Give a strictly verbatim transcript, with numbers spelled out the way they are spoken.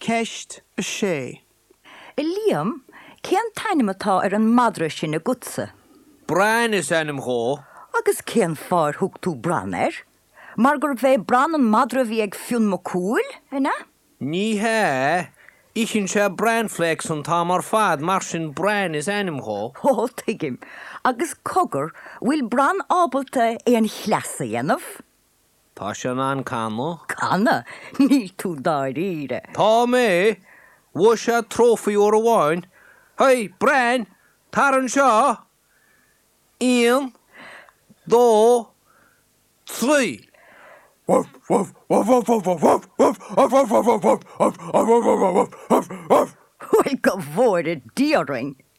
ceist a sé. Liam, cén tainnim atá ar an madra sin a gutsa? Brian is ennim go. Agus cén fár thug tú bran er? Mar gur bheith bran an madra bhí ag fiún mo cúil, ina? Ní he. Ichin sé Brian flex an tá mar fad mar sin Brian is ennim go. Ó, tigim. Agus cogur, bhfuil bran ábalta é an chleasa dhéanamh? Tá sé an canno. Canna, níl tú dáir ire. Tá mé. Wa sé trófi o'r wain. Hei, Brian, tar an seo. Un, do, tri. Woof, woof, woof, woof, woof, woof, woof, woof, woof, woof, woof, woof, woof, woof, woof, woof, woof, woof. Wel, go fawr y diorring.